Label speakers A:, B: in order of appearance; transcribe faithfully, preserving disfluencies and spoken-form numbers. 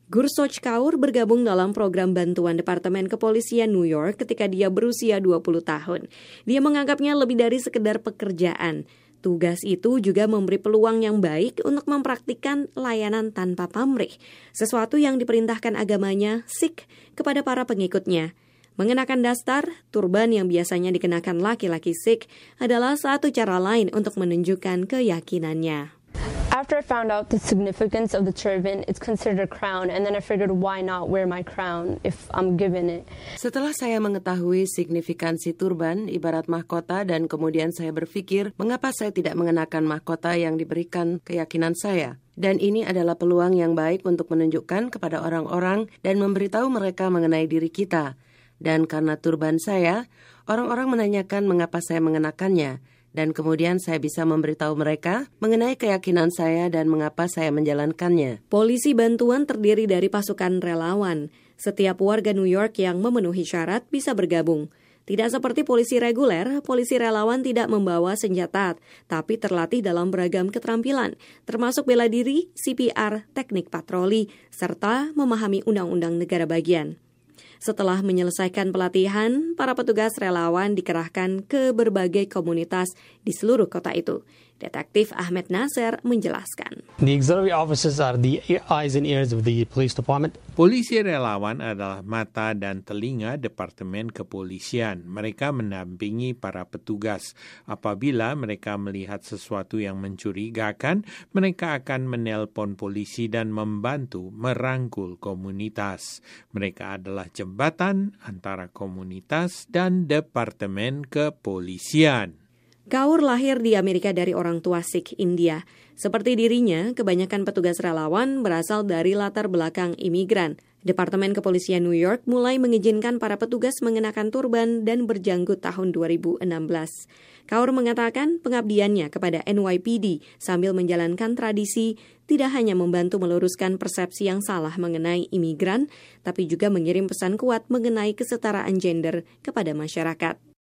A: Gursoch Kaur bergabung dalam program bantuan Departemen Kepolisian New York ketika dia berusia dua puluh tahun. Dia menganggapnya lebih dari sekedar pekerjaan. Tugas itu juga memberi peluang yang baik untuk mempraktikkan layanan tanpa pamrih, sesuatu yang diperintahkan agamanya Sikh kepada para pengikutnya. Mengenakan dastar, turban yang biasanya dikenakan laki-laki Sikh adalah satu cara lain untuk menunjukkan keyakinannya.
B: After I found out the significance of the turban, it's considered a crown, and then I figured why not wear my crown if I'm given it.
C: Setelah saya mengetahui signifikansi turban ibarat mahkota dan kemudian saya berpikir, mengapa saya tidak mengenakan mahkota yang diberikan keyakinan saya? Dan ini adalah peluang yang baik untuk menunjukkan kepada orang-orang dan memberitahu mereka mengenai diri kita. Dan karena turban saya, orang-orang menanyakan mengapa saya mengenakannya. Dan kemudian saya bisa memberitahu mereka mengenai keyakinan saya dan mengapa saya menjalankannya.
A: Polisi bantuan terdiri dari pasukan relawan. Setiap warga New York yang memenuhi syarat bisa bergabung. Tidak seperti polisi reguler, polisi relawan tidak membawa senjata, tapi terlatih dalam beragam keterampilan, termasuk bela diri, C P R, teknik patroli, serta memahami undang-undang negara bagian. Setelah menyelesaikan pelatihan, para petugas relawan dikerahkan ke berbagai komunitas di seluruh kota itu. Detektif Ahmed Nasser menjelaskan.
D: The auxiliary officers are the eyes and ears of the police department.
E: Polisi relawan adalah mata dan telinga Departemen Kepolisian. Mereka mendampingi para petugas. Apabila mereka melihat sesuatu yang mencurigakan, mereka akan menelpon polisi dan membantu merangkul komunitas. Mereka adalah jembatan antara komunitas dan Departemen Kepolisian.
A: Kaur lahir di Amerika dari orang tua Sikh India. Seperti dirinya, kebanyakan petugas relawan berasal dari latar belakang imigran. Departemen Kepolisian New York mulai mengizinkan para petugas mengenakan turban dan berjanggut tahun dua ribu enam belas. Kaur mengatakan pengabdiannya kepada N Y P D sambil menjalankan tradisi tidak hanya membantu meluruskan persepsi yang salah mengenai imigran, tapi juga mengirim pesan kuat mengenai kesetaraan gender kepada masyarakat.